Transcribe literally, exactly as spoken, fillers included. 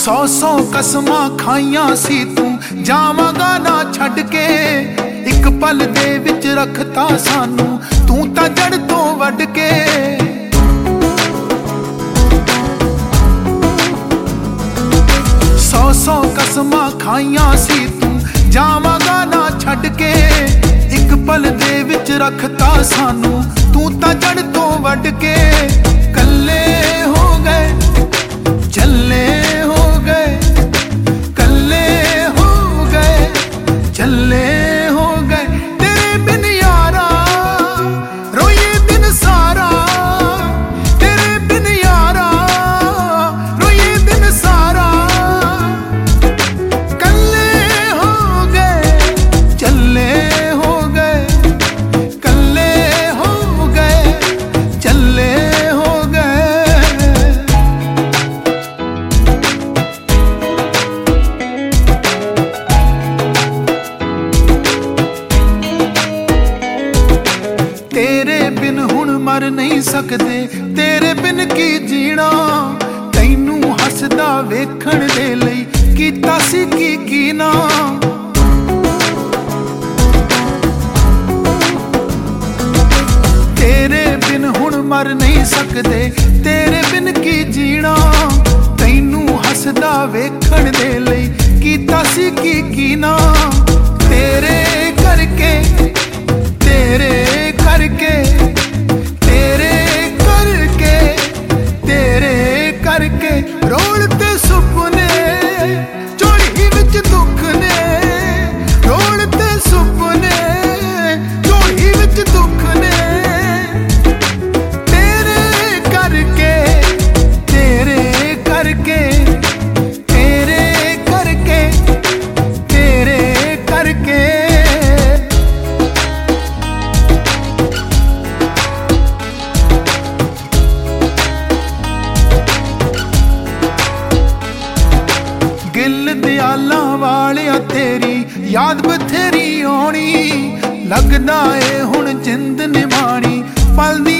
सौ सौ कसमां खाइयां सी तू जावांगा ना छड्ड के, एक पल दे विच रखता सानू तू तां जड़ तो वड्ड के। सौ सौ कसमां खाइयां सी तू जावांगा ना छड्ड के, एक पल दे विच रखता सानू तू तां जड़ तो वड्ड के। कल्ले हो गए चले हो गए, कल्ले हो गए चले हो गए, तेरे बिन यारा रोए दिन सारा, तेरे बिन यारा रोए दिन सारा। कल्ले हो गए चले हो गए, कल्ले हो गए चले हो गए। तेरे बिन हुण मर नहीं सकदे, तेरे बिन की जीना, तैनू हसदा वेखण दे लई कीता सी की कीना। तेरे बिन हुण मर नहीं सकदे, तेरे बिन की जीना, तैनू हसदा वेखण दे लई कीता सी की कीना। तेरे करके तेरे करके तेरे करके तेरे करके रोलते सुपने झोली विच दुख ने, रोलते सुपने झोली विच दुख ने। तेरे करके तेरे करके तेरे करके तेरे करके। गिल दयाला वालिया तेरी याद बथेरी आउणी, लगदा ए हुण जिंद निभाणी पल दी